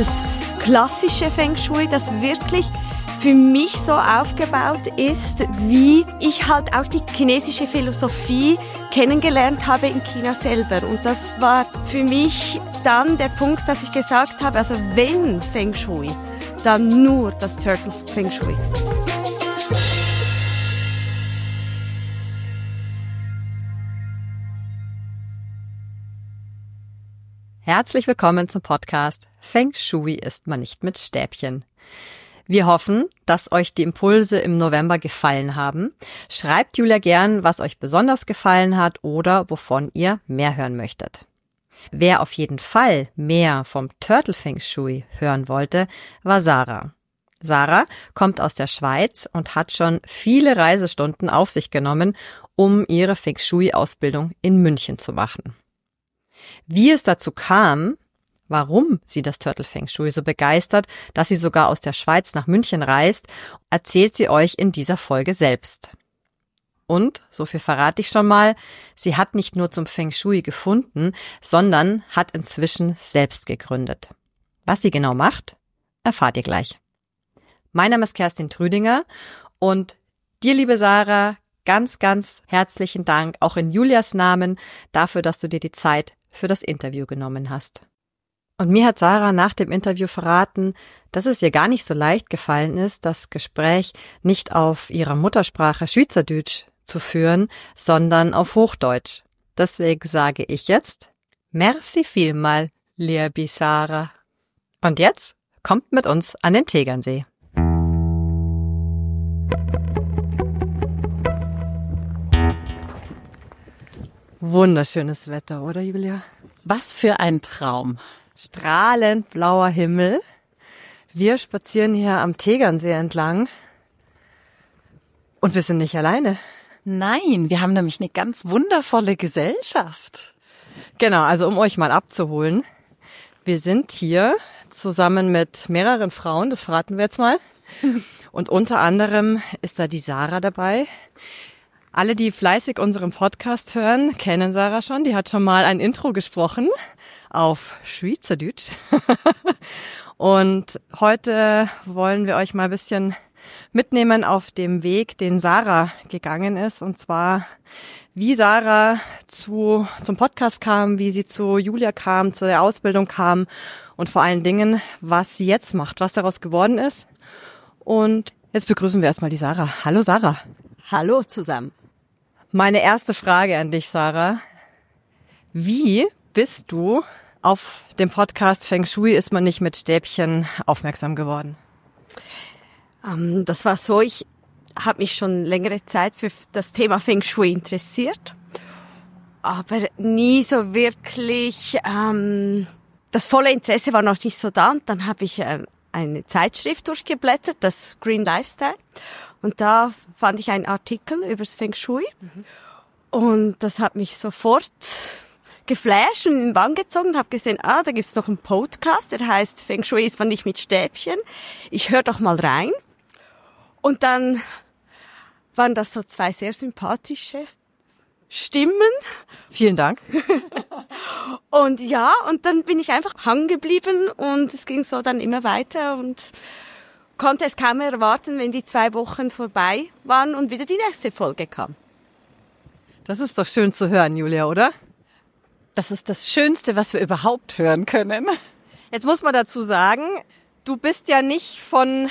dieses klassische Feng Shui, das wirklich für mich so aufgebaut ist, wie ich halt auch die chinesische Philosophie kennengelernt habe in China selber. Und das war für mich dann der Punkt, dass ich gesagt habe, also wenn Feng Shui, dann nur das Turtle Feng Shui. Herzlich willkommen zum Podcast Feng Shui isst man nicht mit Stäbchen. Wir hoffen, dass euch die Impulse im November gefallen haben. Schreibt Julia gern, was euch besonders gefallen hat oder wovon ihr mehr hören möchtet. Wer auf jeden Fall mehr vom Turtle Feng Shui hören wollte, war Sarah. Sarah kommt aus der Schweiz und hat schon viele Reisestunden auf sich genommen, um ihre Feng Shui-Ausbildung in München zu machen. Wie es dazu kam, warum sie das Turtle Feng Shui so begeistert, dass sie sogar aus der Schweiz nach München reist, erzählt sie euch in dieser Folge selbst. Und, so viel verrate ich schon mal, sie hat nicht nur zum Feng Shui gefunden, sondern hat inzwischen selbst gegründet. Was sie genau macht, erfahrt ihr gleich. Mein Name ist Kerstin Trüdinger und dir, liebe Sarah, ganz, ganz herzlichen Dank, auch in Julias Namen, dafür, dass du dir die Zeit für das Interview genommen hast. Und mir hat Sarah nach dem Interview verraten, dass es ihr gar nicht so leicht gefallen ist, das Gespräch nicht auf ihrer Muttersprache Schweizerdeutsch zu führen, sondern auf Hochdeutsch. Deswegen sage ich jetzt, merci vielmal, liebe Sarah. Und jetzt kommt mit uns an den Tegernsee. Wunderschönes Wetter, oder Julia? Was für ein Traum. Strahlend blauer Himmel. Wir spazieren hier am Tegernsee entlang. Und wir sind nicht alleine. Nein, wir haben nämlich eine ganz wundervolle Gesellschaft. Genau, also um euch mal abzuholen. Wir sind hier zusammen mit mehreren Frauen, das verraten wir jetzt mal. Und unter anderem ist da die Sarah dabei. Alle, die fleißig unseren Podcast hören, kennen Sarah schon. Die hat schon mal ein Intro gesprochen auf Schweizerdeutsch. Und heute wollen wir euch mal ein bisschen mitnehmen auf dem Weg, den Sarah gegangen ist. Und zwar, wie Sarah zum Podcast kam, wie sie zu Julia kam, zu der Ausbildung kam und vor allen Dingen, was sie jetzt macht, was daraus geworden ist. Und jetzt begrüßen wir erstmal die Sarah. Hallo Sarah. Hallo zusammen. Meine erste Frage an dich, Sarah. Wie bist du auf dem Podcast Feng Shui isst man nicht mit Stäbchen aufmerksam geworden? Das war so, ich habe mich schon längere Zeit für das Thema Feng Shui interessiert, aber nie so wirklich, das volle Interesse war noch nicht so da. Und dann habe ich eine Zeitschrift durchgeblättert, das Green Lifestyle. Und da fand ich einen Artikel über das Feng Shui. Und das hat mich sofort geflasht und in den Bann gezogen. Habe gesehen, da gibt's noch einen Podcast, der heißt Feng Shui isst man nicht mit Stäbchen. Ich höre doch mal rein. Und dann waren das so zwei sehr sympathische Stimmen. Vielen Dank. Und ja, und dann bin ich einfach hängen geblieben und es ging so dann immer weiter und konnte es kaum mehr erwarten, wenn die 2 Wochen vorbei waren und wieder die nächste Folge kam. Das ist doch schön zu hören, Julia, oder? Das ist das Schönste, was wir überhaupt hören können. Jetzt muss man dazu sagen, du bist ja nicht von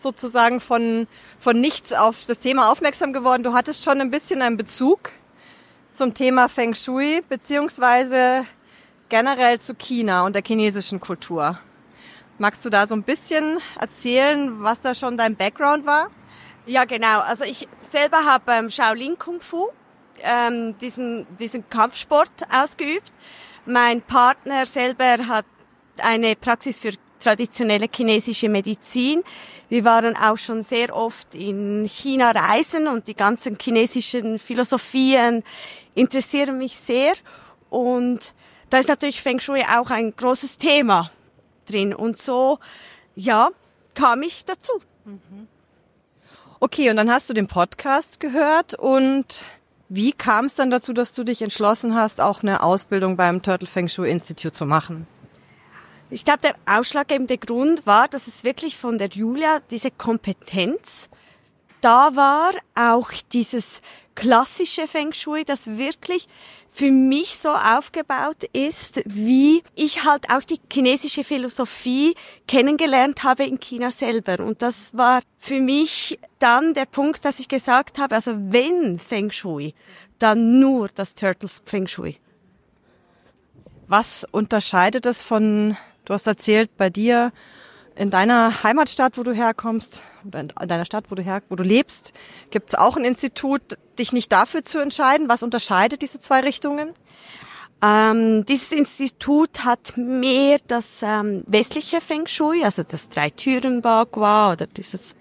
nichts auf das Thema aufmerksam geworden. Du hattest schon ein bisschen einen Bezug zum Thema Feng Shui, beziehungsweise generell zu China und der chinesischen Kultur. Magst du da so ein bisschen erzählen, was da schon dein Background war? Ja, genau. Also ich selber habe Shaolin Kung Fu, diesen Kampfsport ausgeübt. Mein Partner selber hat eine Praxis für traditionelle chinesische Medizin. Wir waren auch schon sehr oft in China reisen und die ganzen chinesischen Philosophien interessieren mich sehr. Und da ist natürlich Feng Shui auch ein großes Thema drin. Und so, ja, kam ich dazu. Okay, und dann hast du den Podcast gehört und wie kam es dann dazu, dass du dich entschlossen hast, auch eine Ausbildung beim Turtle Feng Shui Institute zu machen? Ich glaube, der ausschlaggebende Grund war, dass es wirklich von der Julia diese Kompetenz da war, auch dieses klassische Feng Shui, das wirklich für mich so aufgebaut ist, wie ich halt auch die chinesische Philosophie kennengelernt habe in China selber. Und das war für mich dann der Punkt, dass ich gesagt habe, also wenn Feng Shui, dann nur das Turtle Feng Shui. Was unterscheidet es von, du hast erzählt, bei dir in deiner Heimatstadt, wo du herkommst, oder in deiner Stadt, wo du lebst, gibt es auch ein Institut, dich nicht dafür zu entscheiden? Was unterscheidet diese zwei Richtungen? Dieses Institut hat mehr das westliche Feng Shui, also das Drei-Türen-Bagua oder dieses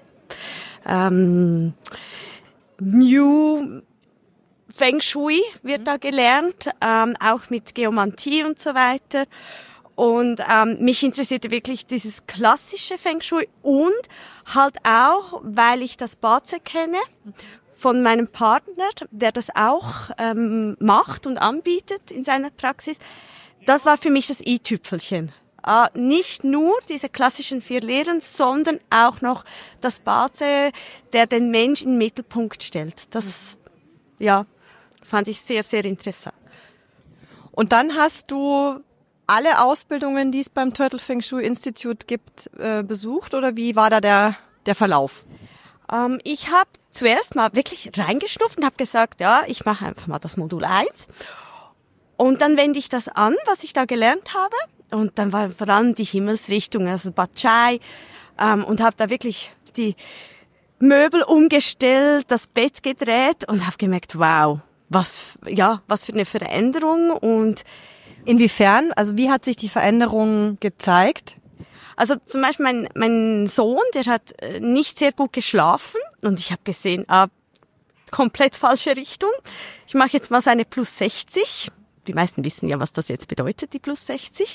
New Feng Shui wird da gelernt, auch mit Geomantie und so weiter. Und mich interessierte wirklich dieses klassische Feng Shui und halt auch, weil ich das Bazi kenne von meinem Partner, der das auch macht und anbietet in seiner Praxis. Das war für mich das i-Tüpfelchen. Nicht nur diese klassischen 4 Lehren, sondern auch noch das Bazi, der den Mensch in den Mittelpunkt stellt. Das, ja, fand ich sehr, sehr interessant. Und dann hast du alle Ausbildungen, die es beim Turtle Feng Shui Institute gibt, besucht, oder wie war da der Verlauf? Ich habe zuerst mal wirklich reingeschnupft und habe gesagt, ja, ich mache einfach mal das Modul 1. Und dann wende ich das an, was ich da gelernt habe. Und dann war vor allem die Himmelsrichtung, also Bachai, und habe da wirklich die Möbel umgestellt, das Bett gedreht und habe gemerkt, wow, was für eine Veränderung. Und inwiefern? Also wie hat sich die Veränderung gezeigt? Also zum Beispiel mein Sohn, der hat nicht sehr gut geschlafen und ich habe gesehen, komplett falsche Richtung. Ich mache jetzt mal seine plus 60. Die meisten wissen ja, was das jetzt bedeutet, die plus 60.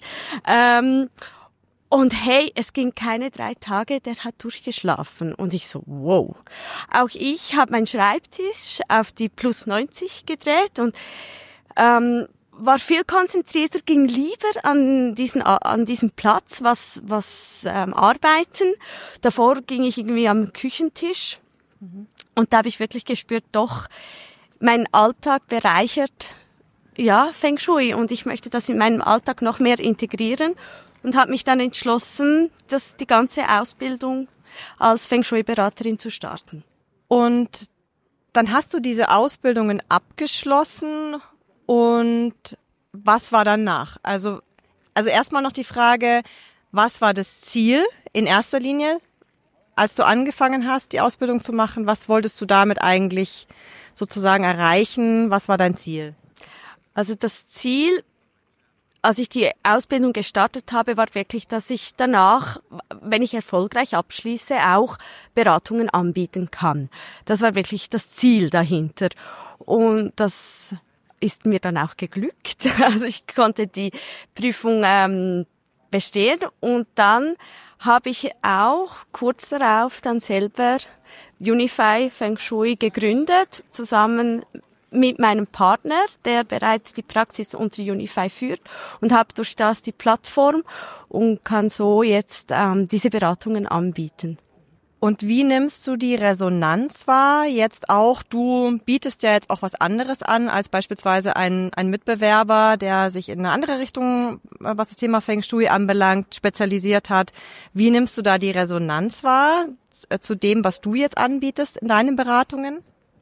Und hey, es ging keine 3 Tage, der hat durchgeschlafen. Und ich so, wow. Auch ich habe meinen Schreibtisch auf die plus 90 gedreht und war viel konzentrierter, ging lieber an diesen Platz, was arbeiten. Davor ging ich irgendwie am Küchentisch und da habe ich wirklich gespürt, doch, mein Alltag bereichert, ja, Feng Shui und ich möchte das in meinem Alltag noch mehr integrieren und habe mich dann entschlossen, die ganze Ausbildung als Feng Shui-Beraterin zu starten. Und dann hast du diese Ausbildungen abgeschlossen. Und was war danach? Also erstmal noch die Frage, was war das Ziel in erster Linie, als du angefangen hast, die Ausbildung zu machen? Was wolltest du damit eigentlich sozusagen erreichen? Was war dein Ziel? Also das Ziel, als ich die Ausbildung gestartet habe, war wirklich, dass ich danach, wenn ich erfolgreich abschließe, auch Beratungen anbieten kann. Das war wirklich das Ziel dahinter. Und das ist mir dann auch geglückt. Also ich konnte die Prüfung bestehen und dann habe ich auch kurz darauf dann selber Unify Feng Shui gegründet, zusammen mit meinem Partner, der bereits die Praxis unter Unify führt und habe durch das die Plattform und kann so jetzt diese Beratungen anbieten. Und wie nimmst du die Resonanz wahr? Jetzt auch, du bietest ja jetzt auch was anderes an als beispielsweise ein Mitbewerber, der sich in eine andere Richtung, was das Thema Feng Shui anbelangt, spezialisiert hat. Wie nimmst du da die Resonanz wahr zu dem, was du jetzt anbietest in deinen Beratungen?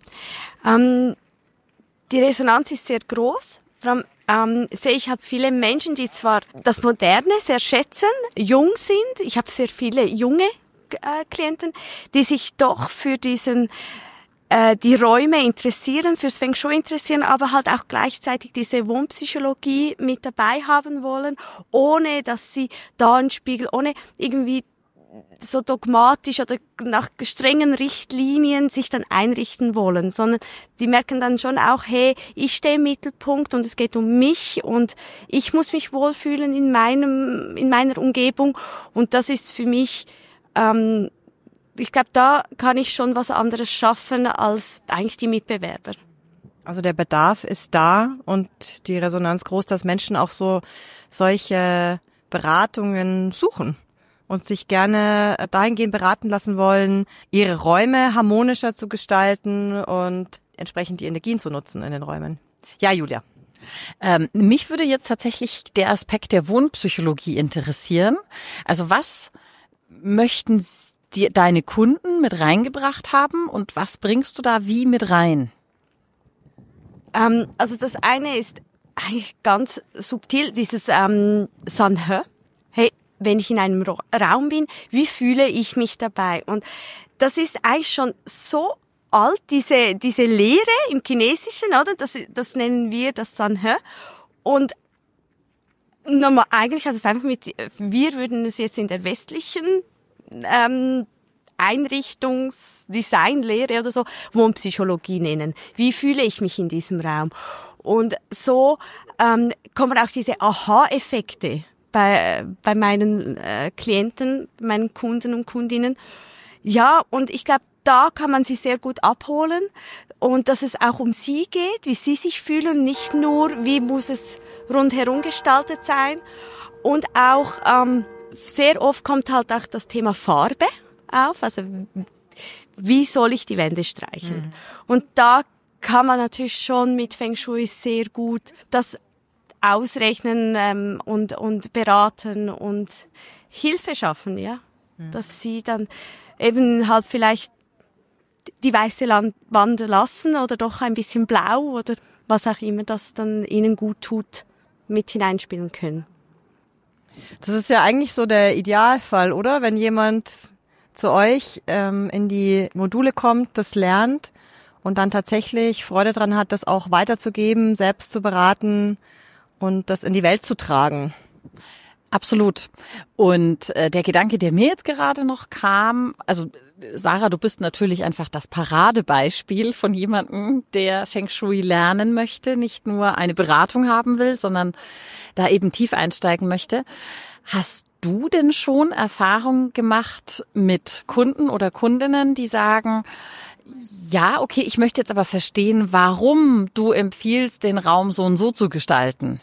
Die Resonanz ist sehr groß. Vor allem sehe ich halt viele Menschen, die zwar das Moderne sehr schätzen, jung sind. Ich habe sehr viele junge Klienten, die sich doch für die Räume interessieren, fürs Feng Shui interessieren, aber halt auch gleichzeitig diese Wohnpsychologie mit dabei haben wollen, ohne dass sie da einen Spiegel, ohne irgendwie so dogmatisch oder nach strengen Richtlinien sich dann einrichten wollen, sondern die merken dann schon auch, hey, ich stehe im Mittelpunkt und es geht um mich und ich muss mich wohlfühlen in meiner Umgebung und das ist für mich ich glaube, da kann ich schon was anderes schaffen als eigentlich die Mitbewerber. Also der Bedarf ist da und die Resonanz groß, dass Menschen auch solche Beratungen suchen und sich gerne dahingehend beraten lassen wollen, ihre Räume harmonischer zu gestalten und entsprechend die Energien zu nutzen in den Räumen. Ja, Julia. Mich würde jetzt tatsächlich der Aspekt der Wohnpsychologie interessieren. Also was möchten dir deine Kunden mit reingebracht haben und was bringst du da wie mit rein? Also das eine ist eigentlich ganz subtil, dieses Sanhe. Hey, wenn ich in einem Raum bin, wie fühle ich mich dabei? Und das ist eigentlich schon so alt, diese Lehre im Chinesischen, oder? Das nennen wir das Sanhe. Und normal, eigentlich hat es einfach wir würden es jetzt in der westlichen Einrichtungsdesignlehre oder so Wohnpsychologie nennen. Wie fühle ich mich in diesem Raum? Und so kommen auch diese Aha-Effekte bei meinen Klienten, meinen Kunden und Kundinnen. Ja, und ich glaube, da kann man sie sehr gut abholen und dass es auch um sie geht, wie sie sich fühlen, nicht nur, wie muss es rundherum gestaltet sein. Und auch sehr oft kommt halt auch das Thema Farbe auf, also wie soll ich die Wände streichen? Und da kann man natürlich schon mit Feng Shui sehr gut das ausrechnen und beraten und Hilfe schaffen, ja, dass sie dann eben halt vielleicht die weiße Wand lassen oder doch ein bisschen blau oder was auch immer das dann ihnen gut tut, mit hineinspielen können. Das ist ja eigentlich so der Idealfall, oder? Wenn jemand zu euch in die Module kommt, das lernt und dann tatsächlich Freude dran hat, das auch weiterzugeben, selbst zu beraten und das in die Welt zu tragen. Absolut. Und der Gedanke, der mir jetzt gerade noch kam, also Sarah, du bist natürlich einfach das Paradebeispiel von jemandem, der Feng Shui lernen möchte, nicht nur eine Beratung haben will, sondern da eben tief einsteigen möchte. Hast du denn schon Erfahrung gemacht mit Kunden oder Kundinnen, die sagen, ja, okay, ich möchte jetzt aber verstehen, warum du empfiehlst, den Raum so und so zu gestalten?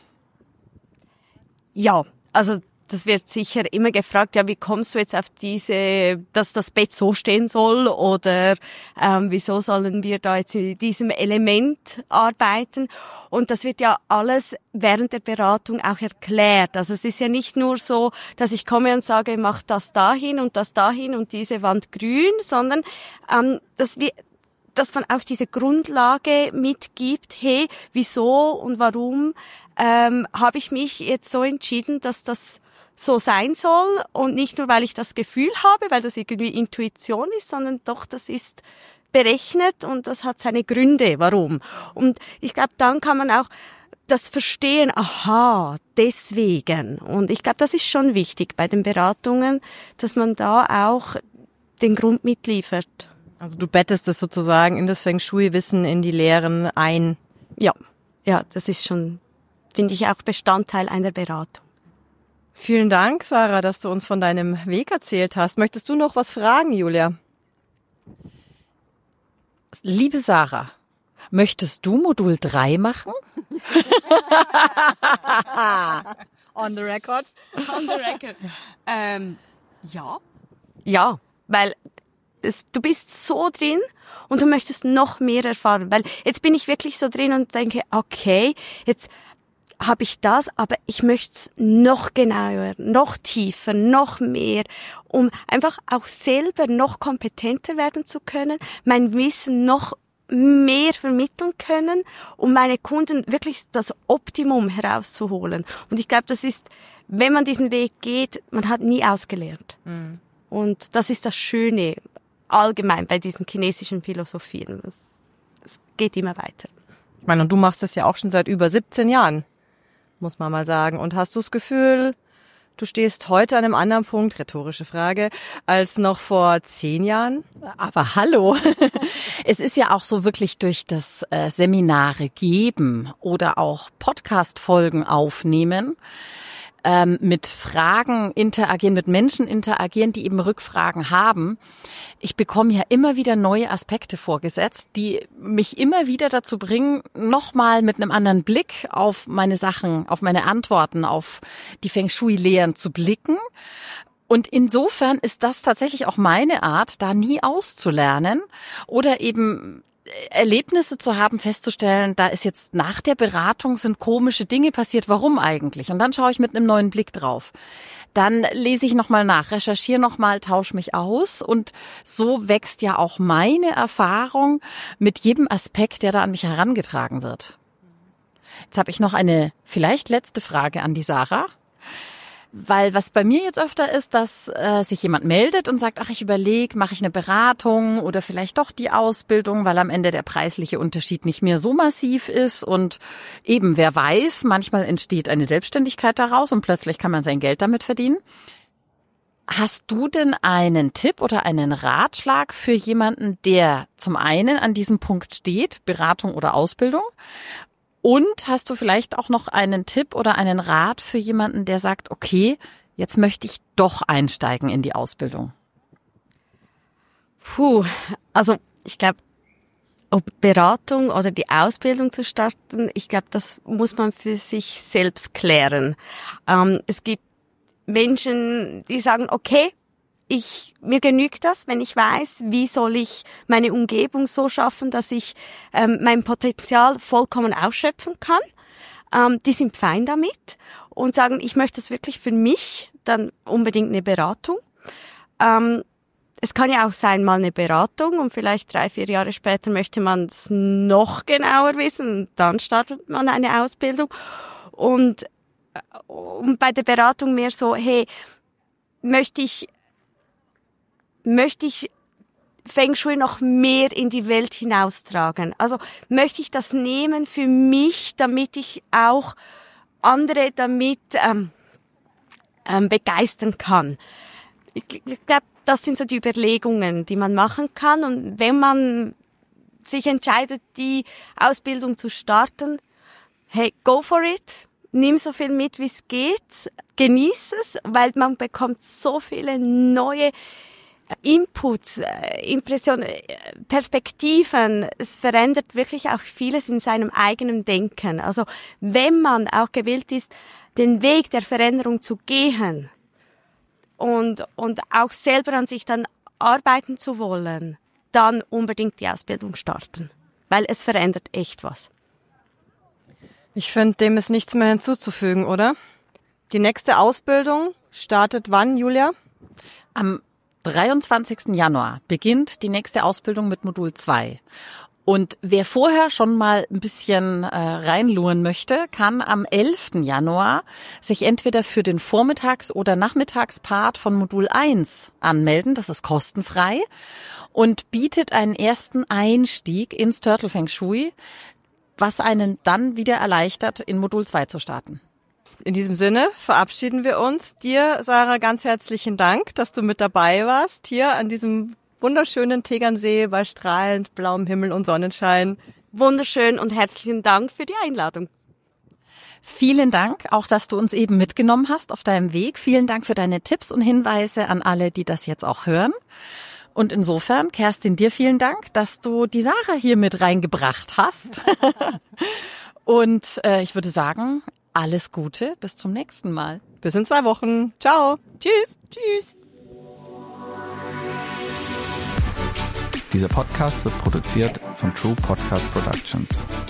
Ja, also das wird sicher immer gefragt, ja, wie kommst du jetzt auf dass das Bett so stehen soll oder wieso sollen wir da jetzt in diesem Element arbeiten? Und das wird ja alles während der Beratung auch erklärt. Also es ist ja nicht nur so, dass ich komme und sage, mach das dahin und diese Wand grün, sondern dass man auch diese Grundlage mitgibt, hey, wieso und warum habe ich mich jetzt so entschieden, dass das so sein soll und nicht nur, weil ich das Gefühl habe, weil das irgendwie Intuition ist, sondern doch, das ist berechnet und das hat seine Gründe, warum. Und ich glaube, dann kann man auch das verstehen, aha, deswegen. Und ich glaube, das ist schon wichtig bei den Beratungen, dass man da auch den Grund mitliefert. Also du bettest es sozusagen in das Feng Shui-Wissen, in die Lehren ein. Ja, das ist schon, finde ich, auch Bestandteil einer Beratung. Vielen Dank, Sarah, dass du uns von deinem Weg erzählt hast. Möchtest du noch was fragen, Julia? Liebe Sarah, möchtest du Modul 3 machen? On the record. On the record. Ja, weil du bist so drin und du möchtest noch mehr erfahren, weil jetzt bin ich wirklich so drin und denke, okay, jetzt habe ich das, aber ich möchte es noch genauer, noch tiefer, noch mehr, um einfach auch selber noch kompetenter werden zu können, mein Wissen noch mehr vermitteln können, um meine Kunden wirklich das Optimum herauszuholen. Und ich glaube, das ist, wenn man diesen Weg geht, man hat nie ausgelernt. Mhm. Und das ist das Schöne allgemein bei diesen chinesischen Philosophien. Es geht immer weiter. Ich meine, und du machst das ja auch schon seit über 17 Jahren, muss man mal sagen. Und hast du das Gefühl, du stehst heute an einem anderen Punkt, rhetorische Frage, als noch vor 10 Jahren? Aber hallo, es ist ja auch so wirklich durch das Seminare geben oder auch Podcast-Folgen aufnehmen, mit Fragen interagieren, mit Menschen interagieren, die eben Rückfragen haben. Ich bekomme ja immer wieder neue Aspekte vorgesetzt, die mich immer wieder dazu bringen, nochmal mit einem anderen Blick auf meine Sachen, auf meine Antworten, auf die Feng Shui-Lehren zu blicken. Und insofern ist das tatsächlich auch meine Art, da nie auszulernen oder eben Erlebnisse zu haben, festzustellen, da ist jetzt nach der Beratung sind komische Dinge passiert, warum eigentlich? Und dann schaue ich mit einem neuen Blick drauf. Dann lese ich nochmal nach, recherchiere nochmal, tausche mich aus und so wächst ja auch meine Erfahrung mit jedem Aspekt, der da an mich herangetragen wird. Jetzt habe ich noch eine vielleicht letzte Frage an die Sarah. Weil was bei mir jetzt öfter ist, dass sich jemand meldet und sagt, ach, ich überlege, mache ich eine Beratung oder vielleicht doch die Ausbildung, weil am Ende der preisliche Unterschied nicht mehr so massiv ist und eben, wer weiß, manchmal entsteht eine Selbstständigkeit daraus und plötzlich kann man sein Geld damit verdienen. Hast du denn einen Tipp oder einen Ratschlag für jemanden, der zum einen an diesem Punkt steht, Beratung oder Ausbildung? Und hast du vielleicht auch noch einen Tipp oder einen Rat für jemanden, der sagt, okay, jetzt möchte ich doch einsteigen in die Ausbildung? Also ich glaube, ob Beratung oder die Ausbildung zu starten, ich glaube, das muss man für sich selbst klären. Es gibt Menschen, die sagen, okay, mir genügt das, wenn ich weiß, wie soll ich meine Umgebung so schaffen, dass ich mein Potenzial vollkommen ausschöpfen kann. Die sind fein damit und sagen, ich möchte das wirklich für mich, dann unbedingt eine Beratung. Es kann ja auch sein, mal eine Beratung und vielleicht 3-4 Jahre später möchte man es noch genauer wissen und dann startet man eine Ausbildung. Und bei der Beratung mehr so, hey, möchte ich Feng Shui noch mehr in die Welt hinaustragen? Also möchte ich das nehmen für mich, damit ich auch andere damit begeistern kann? Ich glaube, das sind so die Überlegungen, die man machen kann. Und wenn man sich entscheidet, die Ausbildung zu starten, hey, go for it. Nimm so viel mit, wie es geht. Genieß es, weil man bekommt so viele neue Inputs, Impressionen, Perspektiven. Es verändert wirklich auch vieles in seinem eigenen Denken. Also wenn man auch gewillt ist, den Weg der Veränderung zu gehen und auch selber an sich dann arbeiten zu wollen, dann unbedingt die Ausbildung starten, weil es verändert echt was. Ich finde, dem ist nichts mehr hinzuzufügen, oder? Die nächste Ausbildung startet wann, Julia? Am 23. Januar beginnt die nächste Ausbildung mit Modul 2. Und wer vorher schon mal ein bisschen reinluren möchte, kann am 11. Januar sich entweder für den Vormittags- oder Nachmittagspart von Modul 1 anmelden. Das ist kostenfrei und bietet einen ersten Einstieg ins Turtle Feng Shui, was einen dann wieder erleichtert, in Modul 2 zu starten. In diesem Sinne verabschieden wir uns. Dir, Sarah, ganz herzlichen Dank, dass du mit dabei warst, hier an diesem wunderschönen Tegernsee bei strahlend blauem Himmel und Sonnenschein. Wunderschön und herzlichen Dank für die Einladung. Vielen Dank, auch dass du uns eben mitgenommen hast auf deinem Weg. Vielen Dank für deine Tipps und Hinweise an alle, die das jetzt auch hören. Und insofern, Kerstin, dir vielen Dank, dass du die Sarah hier mit reingebracht hast. Und ich würde sagen, alles Gute, bis zum nächsten Mal. Bis in 2 Wochen. Ciao. Tschüss. Tschüss. Dieser Podcast wird produziert von True Podcast Productions.